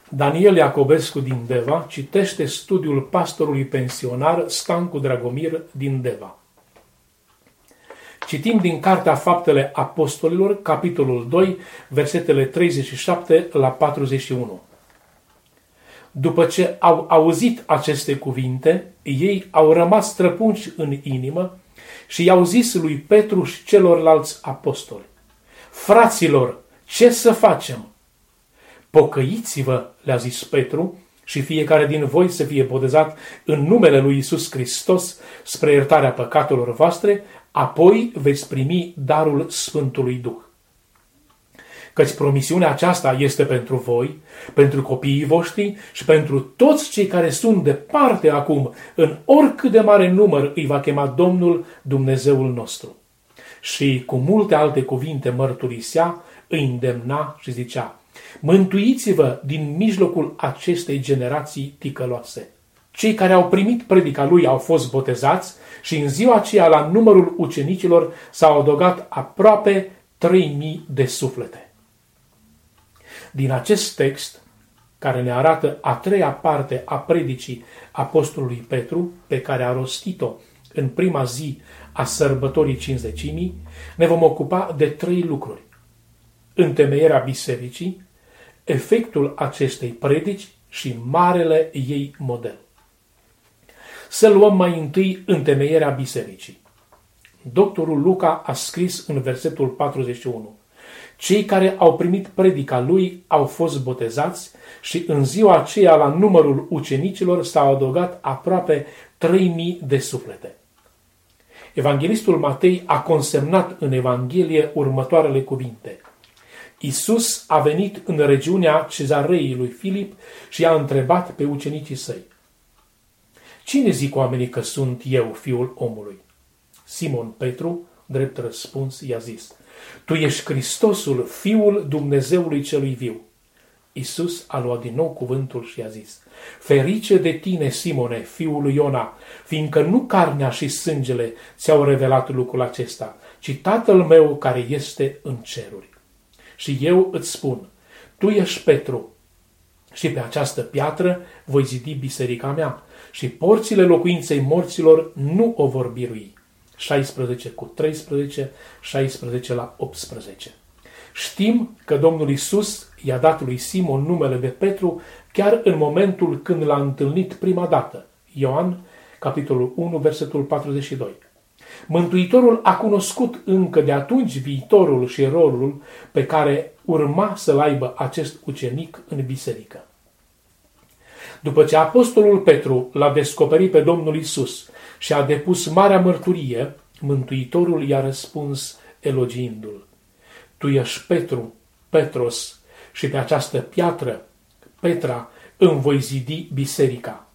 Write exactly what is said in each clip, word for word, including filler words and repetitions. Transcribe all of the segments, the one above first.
Daniel Iacobescu din Deva citește studiul pastorului pensionar Stancu Dragomir din Deva. Citim din Cartea Faptele Apostolilor, capitolul doi, versetele treizeci și șapte la patruzeci și unu. După ce au auzit aceste cuvinte, ei au rămas străpunși în inimă și i-au zis lui Petru și celorlalți apostoli: fraților, ce să facem? Pocăiți-vă, le-a zis Petru, și fiecare din voi să fie botezat în numele lui Iisus Hristos spre iertarea păcatelor voastre, apoi veți primi darul Sfântului Duh. Căci promisiunea aceasta este pentru voi, pentru copiii voștri și pentru toți cei care sunt departe acum, în oricât de mare număr îi va chema Domnul Dumnezeul nostru. Și cu multe alte cuvinte mărturisea, îi îndemna și zicea: mântuiți-vă din mijlocul acestei generații ticăloase. Cei care au primit predica lui au fost botezați și în ziua aceea la numărul ucenicilor s-au adăugat aproape trei mii de suflete. Din acest text, care ne arată a treia parte a predicii apostolului Petru, pe care a rostit-o în prima zi a sărbătorii Cincizecimii, ne vom ocupa de trei lucruri: întemeierea bisericii, efectul acestei predici și marele ei model. Să luăm mai întâi întemeierea bisericii. Doctorul Luca a scris în versetul patruzeci și unu: cei care au primit predica lui au fost botezați și în ziua aceea la numărul ucenicilor s-au adăugat aproape trei mii de suflete. Evanghelistul Matei a consemnat în Evanghelie următoarele cuvinte: Iisus a venit în regiunea Cezareii lui Filip și a întrebat pe ucenicii săi: cine zic oamenii că sunt eu, Fiul omului? Simon Petru, drept răspuns, i-a zis: tu ești Hristosul, Fiul Dumnezeului celui viu. Iisus a luat din nou cuvântul și i-a zis: ferice de tine, Simone, fiul lui Iona, fiindcă nu carnea și sângele ți-au revelat lucrul acesta, ci Tatăl meu care este în ceruri. Și eu îți spun, tu ești Petru și pe această piatră voi zidi biserica mea și porțile locuinței morților nu o vor birui. șaisprezece cu treisprezece, șaisprezece la optsprezece. Știm că Domnul Iisus i-a dat lui Simon numele de Petru chiar în momentul când l-a întâlnit prima dată. Ioan, capitolul unu, versetul patruzeci și doi. Mântuitorul a cunoscut încă de atunci viitorul și rolul pe care urma să-l aibă acest ucenic în biserică. După ce apostolul Petru l-a descoperit pe Domnul Iisus și a depus marea mărturie, Mântuitorul i-a răspuns elogiindu-l: tu ești Petru, Petros, și pe această piatră, Petra, îmi voi zidi biserica.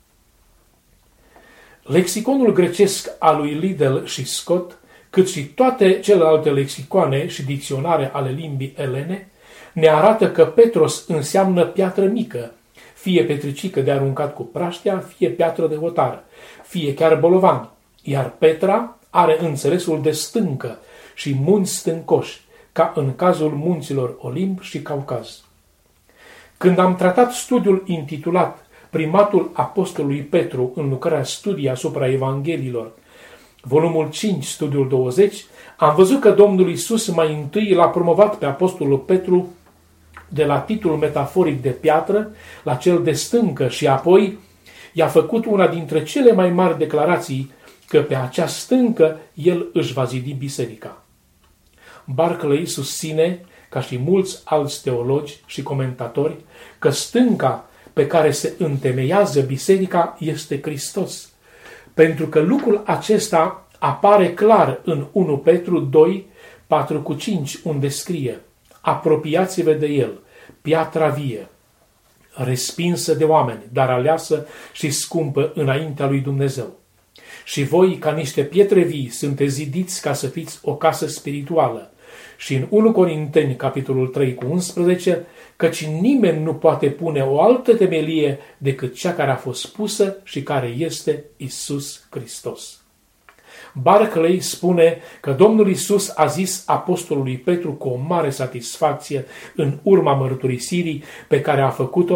Lexiconul grecesc al lui Liddell și Scott, cât și toate celelalte lexicoane și dicționare ale limbii elene, ne arată că Petros înseamnă piatră mică, fie petricică de aruncat cu praștea, fie piatră de hotar, fie chiar bolovan, iar Petra are înțelesul de stâncă și munți stâncoși, ca în cazul munților Olimp și Caucaz. Când am tratat studiul intitulat Primatul apostolului Petru în lucrarea Studii asupra Evangheliilor, volumul cinci, studiul douăzeci, am văzut că Domnul Iisus mai întâi l-a promovat pe apostolul Petru de la titlul metaforic de piatră la cel de stâncă și apoi i-a făcut una dintre cele mai mari declarații, că pe acea stâncă el își va zidi biserica. Barclay susține, ca și mulți alți teologi și comentatori, că stânca pe care se întemeiază biserica este Hristos, pentru că lucrul acesta apare clar în unu Petru doi, patru cu cinci, unde scrie: apropiați-vă de el, piatra vie, respinsă de oameni, dar aleasă și scumpă înaintea lui Dumnezeu. Și voi, ca niște pietre vii, sunteți zidiți ca să fiți o casă spirituală. Și în unu Corinteni, capitolul trei cu unsprezece, căci nimeni nu poate pune o altă temelie decât cea care a fost pusă și care este Iisus Hristos. Barclay spune că Domnul Iisus a zis apostolului Petru cu o mare satisfacție în urma mărturisirii pe care a făcut-o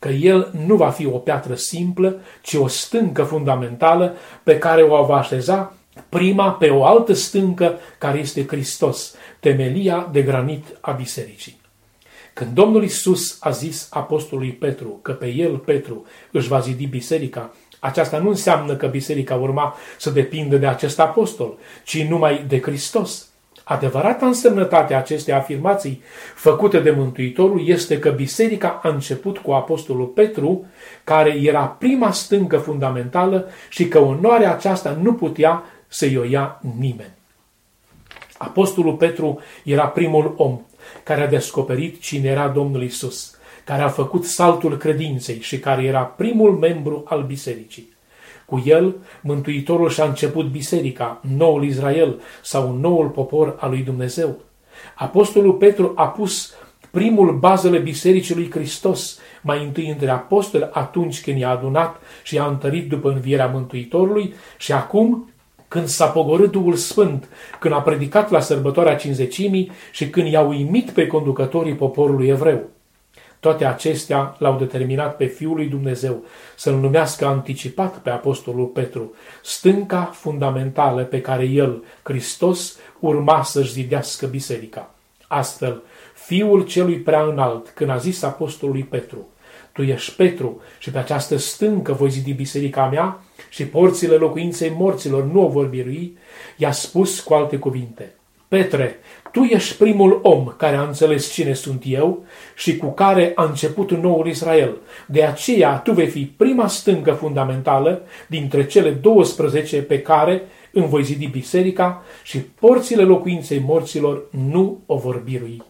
că el nu va fi o piatră simplă, ci o stâncă fundamentală pe care o va așeza prima pe o altă stâncă care este Hristos, temelia de granit a bisericii. Când Domnul Iisus a zis apostolului Petru că pe el, Petru, își va zidi biserica, aceasta nu înseamnă că biserica urma să depindă de acest apostol, ci numai de Hristos. Adevărata însemnătate a acestei afirmații făcute de Mântuitorul este că biserica a început cu apostolul Petru, care era prima stâncă fundamentală și că onoarea aceasta nu putea să-i o ia nimeni. Apostolul Petru era primul om care a descoperit cine era Domnul Iisus, care a făcut saltul credinței și care era primul membru al bisericii. Cu el, Mântuitorul și-a început biserica, noul Israel sau noul popor al lui Dumnezeu. Apostolul Petru a pus primul bazele bisericii lui Hristos, mai întâi între apostoli atunci când i-a adunat și i-a întărit după învierea Mântuitorului și acum când s-a pogorât Duhul Sfânt, când a predicat la sărbătoarea Cincizecimii și când i-a uimit pe conducătorii poporului evreu. Toate acestea l-au determinat pe Fiul lui Dumnezeu să-l numească anticipat pe apostolul Petru, stânca fundamentală pe care el, Hristos, urma să-și zidească biserica. Astfel, Fiul celui prea înalt, când a zis apostolului Petru, tu ești Petru și pe această stâncă voi zidi biserica mea și porțile locuinței morților nu o vor birui, i-a spus cu alte cuvinte, Petre, tu ești primul om care a înțeles cine sunt eu și cu care a început noul Israel. De aceea tu vei fi prima stâncă fundamentală dintre cele douăsprezece pe care îmi voi zidi biserica și porțile locuinței morților nu o vor birui.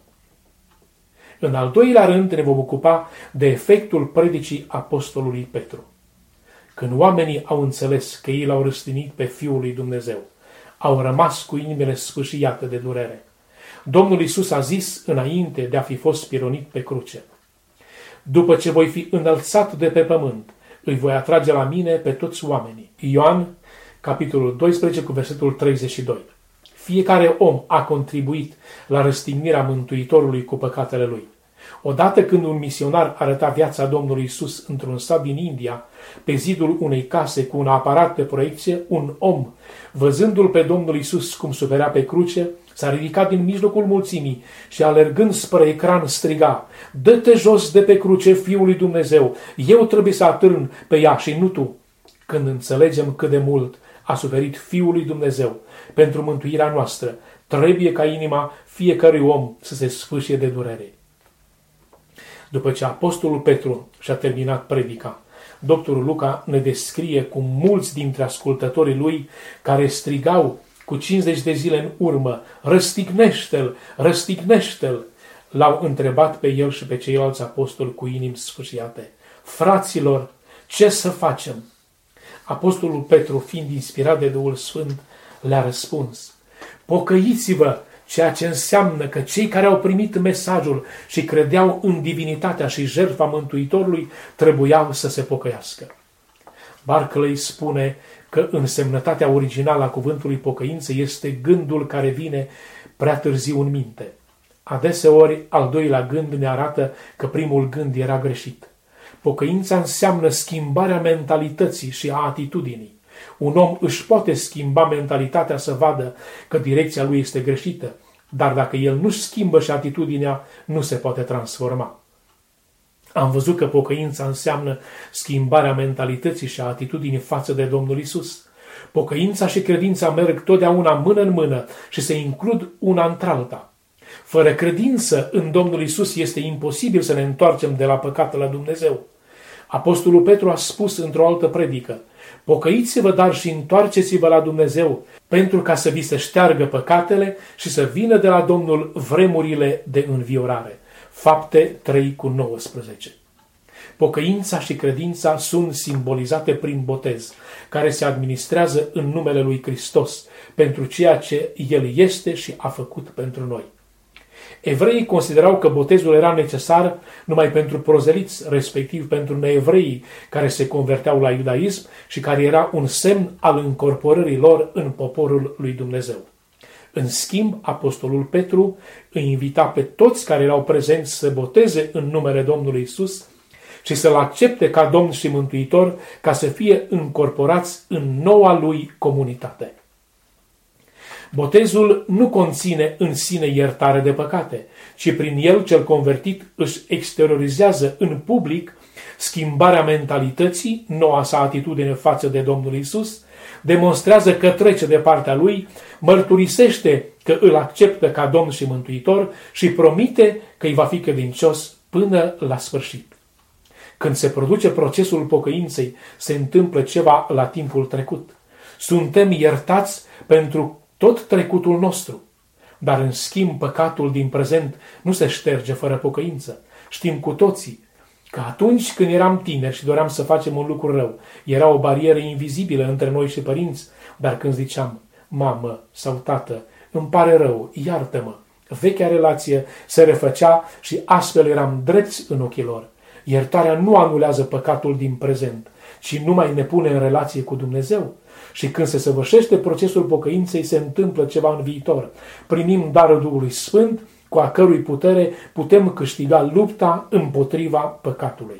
În al doilea rând ne vom ocupa de efectul predicii apostolului Petru. Când oamenii au înțeles că ei l-au răstignit pe Fiul lui Dumnezeu, au rămas cu inimile sfâșiate de durere. Domnul Iisus a zis înainte de a fi fost pironit pe cruce, după ce voi fi înălțat de pe pământ, îi voi atrage la mine pe toți oamenii. Ioan, capitolul doisprezece, cu versetul treizeci și doi. Fiecare om a contribuit la răstignirea Mântuitorului cu păcatele lui. Odată când un misionar arăta viața Domnului Iisus într-un sat din India, pe zidul unei case cu un aparat de proiecție, un om, văzându-l pe Domnul Iisus cum suferea pe cruce, s-a ridicat din mijlocul mulțimii și alergând spre ecran striga, dă-te jos de pe cruce, Fiul lui Dumnezeu, eu trebuie să atârn pe ea și nu tu. Când înțelegem cât de mult a suferit Fiul lui Dumnezeu pentru mântuirea noastră, trebuie ca inima fiecărui om să se sfâșie de durere. După ce apostolul Petru și-a terminat predica, doctorul Luca ne descrie cum mulți dintre ascultătorii lui care strigau cu cincizeci de zile în urmă, răstignește-l, răstignește-l, l-au întrebat pe el și pe ceilalți apostoli cu inimi sfâșiate. Fraților, ce să facem? Apostolul Petru, fiind inspirat de Duhul Sfânt, le-a răspuns, pocăiți-vă, ceea ce înseamnă că cei care au primit mesajul și credeau în divinitatea și jertfa Mântuitorului trebuiau să se pocăiască. Barclay spune că însemnătatea originală a cuvântului pocăință este gândul care vine prea târziu în minte. Adeseori, al doilea gând ne arată că primul gând era greșit. Pocăința înseamnă schimbarea mentalității și a atitudinii. Un om își poate schimba mentalitatea să vadă că direcția lui este greșită, dar dacă el nu schimbă și atitudinea, nu se poate transforma. Am văzut că pocăința înseamnă schimbarea mentalității și a atitudinii față de Domnul Iisus. Pocăința și credința merg totdeauna mână în mână și se includ una într-alta. Fără credință în Domnul Iisus este imposibil să ne întoarcem de la păcat la Dumnezeu. Apostolul Petru a spus într-o altă predică, pocăiți-vă, dar și întoarceți-vă la Dumnezeu, pentru ca să vi se șteargă păcatele și să vină de la Domnul vremurile de înviorare. Fapte trei cu nouăsprezece. Pocăința și credința sunt simbolizate prin botez, care se administrează în numele lui Hristos, pentru ceea ce El este și a făcut pentru noi. Evreii considerau că botezul era necesar numai pentru prozeliți, respectiv pentru neevreii care se converteau la iudaism și care era un semn al încorporării lor în poporul lui Dumnezeu. În schimb, apostolul Petru îi invita pe toți care erau prezenți să boteze în numele Domnului Iisus și să-L accepte ca Domn și Mântuitor, ca să fie încorporați în noua Lui comunitate. Botezul nu conține în sine iertare de păcate, ci prin el cel convertit își exteriorizează în public schimbarea mentalității, noua sa atitudine față de Domnul Iisus, demonstrează că trece de partea Lui, mărturisește că îl acceptă ca Domn și Mântuitor și promite că îi va fi credincios până la sfârșit. Când se produce procesul pocăinței, se întâmplă ceva la timpul trecut. Suntem iertați pentru tot trecutul nostru, dar în schimb păcatul din prezent nu se șterge fără pocăință. Știm cu toții că atunci când eram tineri și doream să facem un lucru rău, era o barieră invizibilă între noi și părinți, dar când ziceam, mamă sau tată, îmi pare rău, iartă-mă, vechea relație se refăcea și astfel eram drepți în ochii lor. Iertarea nu anulează păcatul din prezent, ci numai ne pune în relație cu Dumnezeu. Și când se săvârșește procesul pocăinței, se întâmplă ceva în viitor. Primim darul Duhului Sfânt, cu a cărui putere putem câștiga lupta împotriva păcatului.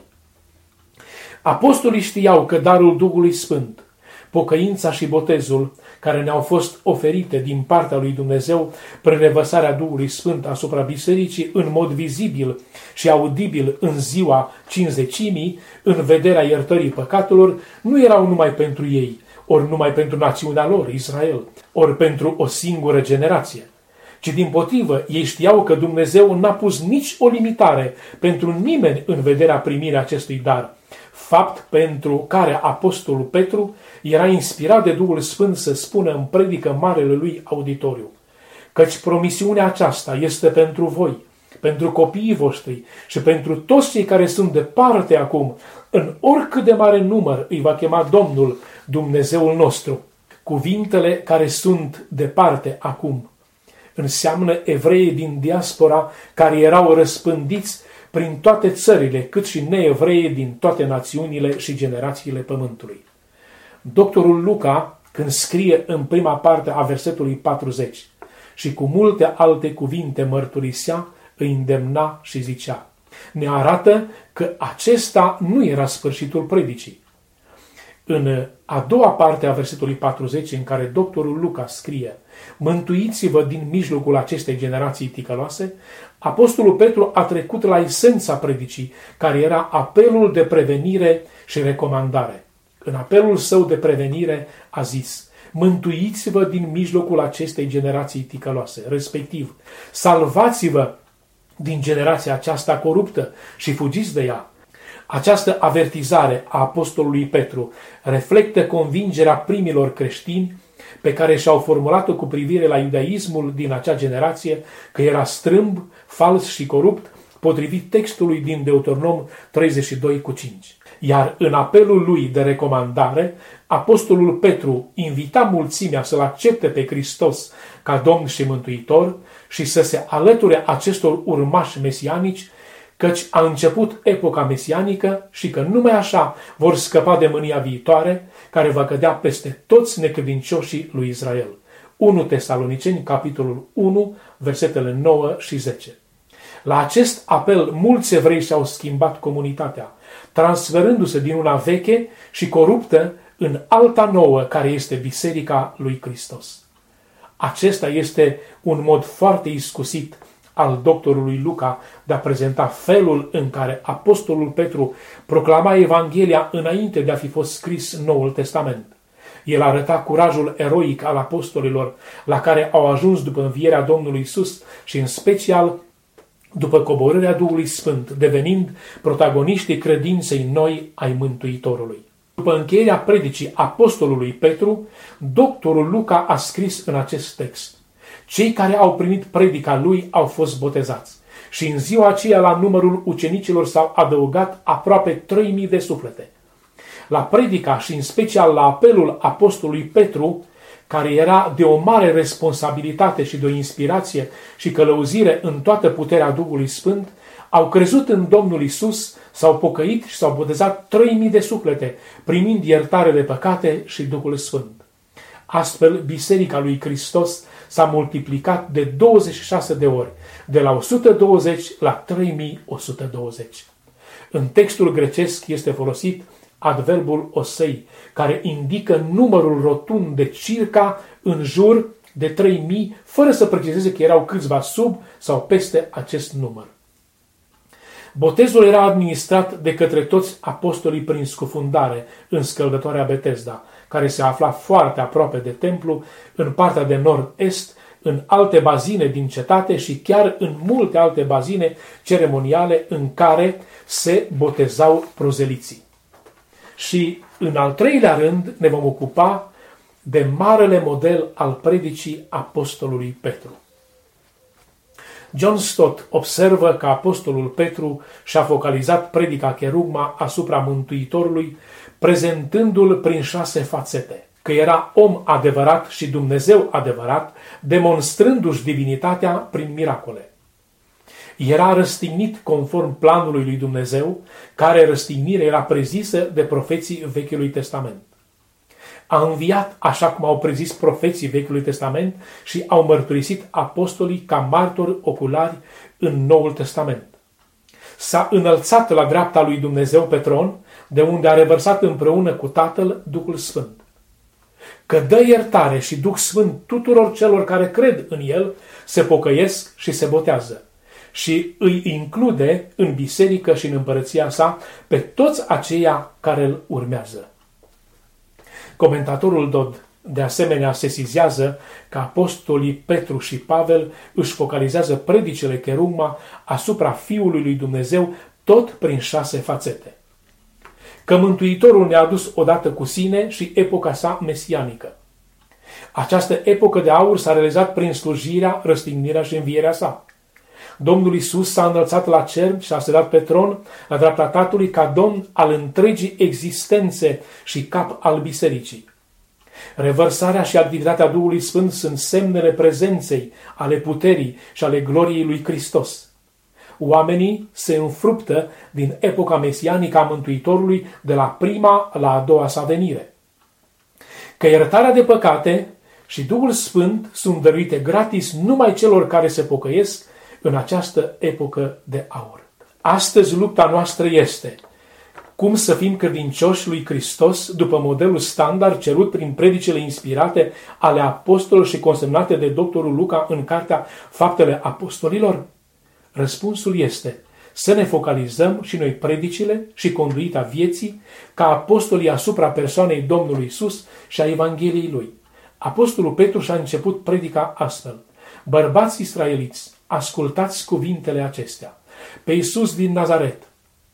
Apostolii știau că darul Duhului Sfânt, pocăința și botezul, care ne-au fost oferite din partea lui Dumnezeu prin revărsarea Duhului Sfânt asupra bisericii în mod vizibil și audibil în ziua cincizecimii, în vederea iertării păcatelor, nu erau numai pentru ei, ori numai pentru națiunea lor, Israel, ori pentru o singură generație, ci dimpotrivă ei știau că Dumnezeu n-a pus nici o limitare pentru nimeni în vederea primirii acestui dar, fapt pentru care apostolul Petru era inspirat de Duhul Sfânt să spună în predică marele lui auditoriu, căci promisiunea aceasta este pentru voi, pentru copiii voștri și pentru toți cei care sunt departe acum, în oricât de mare număr îi va chema Domnul, Dumnezeul nostru. Cuvintele care sunt departe acum înseamnă evreii din diaspora care erau răspândiți prin toate țările, cât și neevreii din toate națiunile și generațiile pământului. Doctorul Luca, când scrie în prima parte a versetului patruzeci și cu multe alte cuvinte mărturisea, îi îndemna și zicea, ne arată că acesta nu era sfârșitul predicii. În a doua parte a versetului patruzeci, în care doctorul Luca scrie, mântuiți-vă din mijlocul acestei generații ticăloase, apostolul Petru a trecut la esența predicii, care era apelul de prevenire și recomandare. În apelul său de prevenire a zis, mântuiți-vă din mijlocul acestei generații ticăloase, respectiv, salvați-vă din generația aceasta coruptă și fugiți de ea. Această avertizare a apostolului Petru reflectă convingerea primilor creștini pe care și-au formulat-o cu privire la iudaismul din acea generație, că era strâmb, fals și corupt, potrivit textului din Deuteronom treizeci și doi cu cinci. Iar în apelul lui de recomandare, apostolul Petru invita mulțimea să-L accepte pe Hristos ca Domn și Mântuitor și să se alăture acestor urmași mesianici, căci a început epoca mesianică și că numai așa vor scăpa de mânia viitoare, care va cădea peste toți necredincioșii lui Israel. unu Tesaloniceni, capitolul unu, versetele nouă și zece. La acest apel, mulți evrei și-au schimbat comunitatea, transferându-se din una veche și coruptă în alta nouă, care este Biserica lui Hristos. Acesta este un mod foarte iscusit al doctorului Luca de a prezenta felul în care apostolul Petru proclama Evanghelia înainte de a fi fost scris Noul Testament. El arăta curajul eroic al apostolilor la care au ajuns după învierea Domnului Iisus și în special după coborârea Duhului Sfânt, devenind protagoniștii credinței noi ai Mântuitorului. După încheierea predicii apostolului Petru, doctorul Luca a scris în acest text, cei care au primit predica lui au fost botezați și în ziua aceea la numărul ucenicilor s-au adăugat aproape trei mii de suflete. La predica și în special la apelul apostolului Petru, care era de o mare responsabilitate și de o inspirație și călăuzire în toată puterea Duhului Sfânt, au crezut în Domnul Iisus, s-au pocăit și s-au botezat trei mii de suflete, primind iertare de păcate și Duhul Sfânt. Astfel, Biserica lui Hristos s-a multiplicat de douăzeci și șase de ori, de la o sută douăzeci la trei mii o sută douăzeci. În textul grecesc este folosit adverbul osei, care indică numărul rotund de circa în jur de trei mii, fără să precizeze că erau câțiva sub sau peste acest număr. Botezul era administrat de către toți apostolii prin scufundare în scăldătoarea Betesda, care se afla foarte aproape de templu, în partea de nord-est, în alte bazine din cetate și chiar în multe alte bazine ceremoniale în care se botezau prozeliții. Și în al treilea rând ne vom ocupa de marele model al predicii apostolului Petru. John Stott observă că apostolul Petru și-a focalizat predica cherugma asupra Mântuitorului, prezentându-l prin șase fațete: că era om adevărat și Dumnezeu adevărat, demonstrându-și divinitatea prin miracole. Era răstignit conform planului lui Dumnezeu, care răstignire era prezisă de profeții Vechiului Testament. A înviat așa cum au prezis profeții Vechiului Testament și au mărturisit apostolii ca martori oculari în Noul Testament. S-a înălțat la dreapta lui Dumnezeu pe tron, de unde a revărsat împreună cu Tatăl Duhul Sfânt. Că dă iertare și Duh Sfânt tuturor celor care cred în El, se pocăiesc și se botează. Și îi include în biserică și în împărăția sa pe toți aceia care îl urmează. Comentatorul Dodd de asemenea sesizează că apostolii Petru și Pavel își focalizează predicile cherugma asupra Fiului lui Dumnezeu tot prin șase fațete. Că Mântuitorul ne-a adus odată cu sine și epoca sa mesianică. Această epocă de aur s-a realizat prin slujirea, răstignirea și învierea sa. Domnul Iisus s-a înălțat la cer și a sedat pe tron la dreapta Tatălui ca Domn al întregii existențe și cap al bisericii. Revărsarea și activitatea Duhului Sfânt sunt semnele prezenței, ale puterii și ale gloriei lui Hristos. Oamenii se înfruptă din epoca mesianică a Mântuitorului de la prima la a doua sa venire. Că iertarea de păcate și Duhul Sfânt sunt dăruite gratis numai celor care se pocăiesc în această epocă de aur. Astăzi lupta noastră este cum să fim credincioși lui Hristos după modelul standard cerut prin predicile inspirate ale apostolilor și consemnate de doctorul Luca în cartea Faptele Apostolilor? Răspunsul este să ne focalizăm și noi predicile și conduita vieții ca apostolii asupra persoanei Domnului Iisus și a Evangheliei Lui. Apostolul Petru și-a început predica astfel: bărbați israeliți, ascultați cuvintele acestea. Pe Iisus din Nazaret,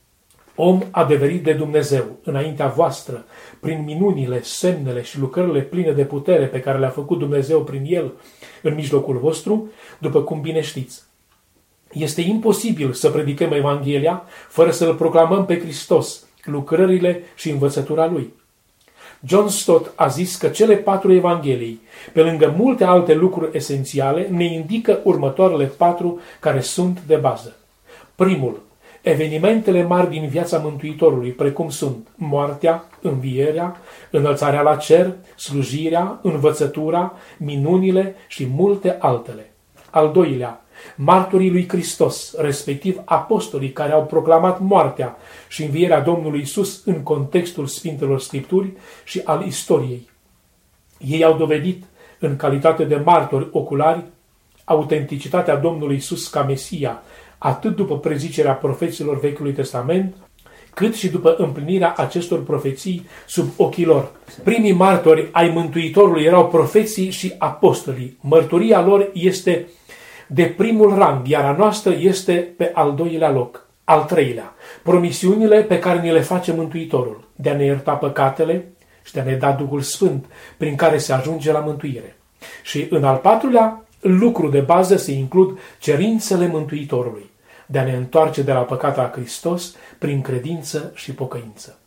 om adeverit de Dumnezeu înaintea voastră, prin minunile, semnele și lucrările pline de putere pe care le-a făcut Dumnezeu prin El în mijlocul vostru, după cum bine știți. Este imposibil să predicăm Evanghelia fără să-L proclamăm pe Hristos, lucrările și învățătura Lui. John Stott a zis că cele patru evanghelii, pe lângă multe alte lucruri esențiale, ne indică următoarele patru care sunt de bază. Primul, evenimentele mari din viața Mântuitorului, precum sunt moartea, învierea, înălțarea la cer, slujirea, învățătura, minunile și multe altele. Al doilea, martorii lui Hristos, respectiv apostolii care au proclamat moartea și învierea Domnului Iisus în contextul Sfintelor Scripturi și al istoriei. Ei au dovedit, în calitate de martori oculari, autenticitatea Domnului Iisus ca Mesia, atât după prezicerea profeților Vechiului Testament, cât și după împlinirea acestor profeții sub ochii lor. Primii martori ai Mântuitorului erau profeții și apostolii. Mărturia lor este de primul rang, iar a noastră este pe al doilea loc. Al treilea, promisiunile pe care ni le face Mântuitorul, de a ne ierta păcatele și de a ne da Duhul Sfânt, prin care se ajunge la mântuire. Și în al patrulea, lucru de bază se includ cerințele Mântuitorului, de a ne întoarce de la păcat la Hristos prin credință și pocăință.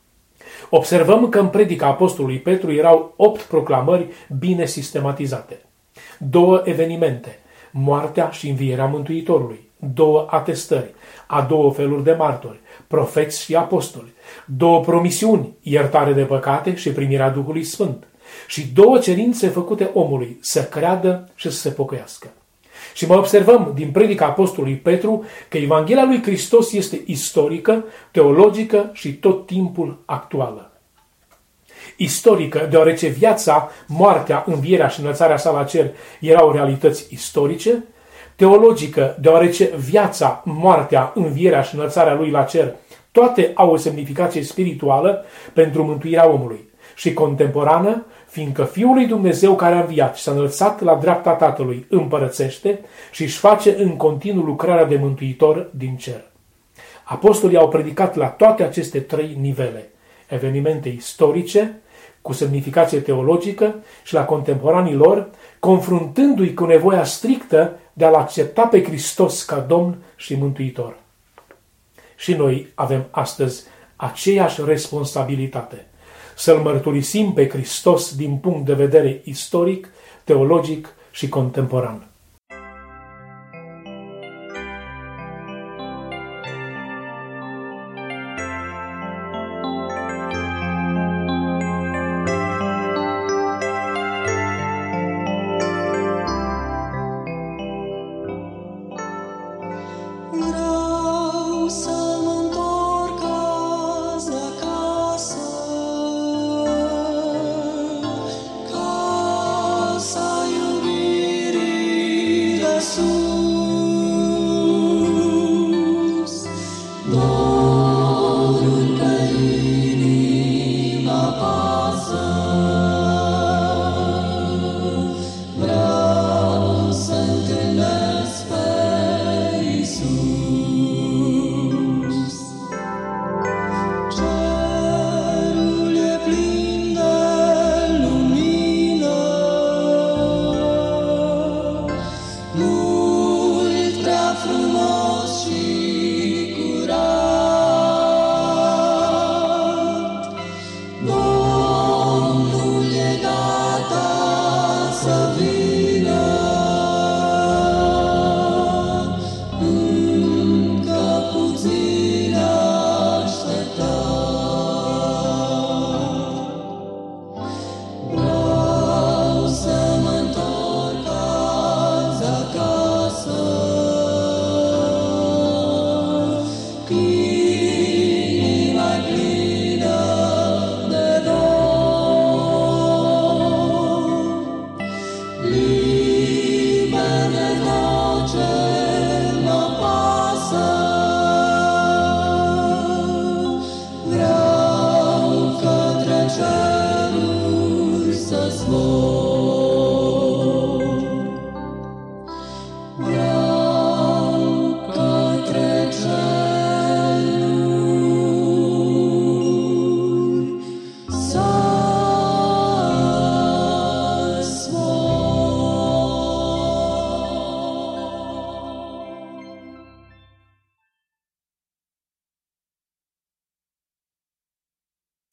Observăm că în predica apostolului Petru erau opt proclamări bine sistematizate. Două evenimente, moartea și învierea Mântuitorului, două atestări, a două feluri de martori, profeți și apostoli, două promisiuni, iertare de păcate și primirea Duhului Sfânt, și două cerințe făcute omului, să creadă și să se pocăiască. Și mai observăm din predica apostolului Petru că Evanghelia lui Hristos este istorică, teologică și tot timpul actuală. Istorică, deoarece viața, moartea, învierea și înălțarea sa la cer erau realități istorice; teologică, deoarece viața, moartea, învierea și înălțarea lui la cer toate au o semnificație spirituală pentru mântuirea omului; și contemporană, fiindcă Fiul lui Dumnezeu care a înviat și s-a înălțat la dreapta Tatălui împărățește și își face în continuu lucrarea de mântuitor din cer. Apostolii au predicat la toate aceste trei nivele: evenimente istorice, cu semnificație teologică, și la contemporanii lor, confruntându-i cu nevoia strictă de a-L accepta pe Hristos ca Domn și Mântuitor. Și noi avem astăzi aceeași responsabilitate: să-L mărturisim pe Hristos din punct de vedere istoric, teologic și contemporan.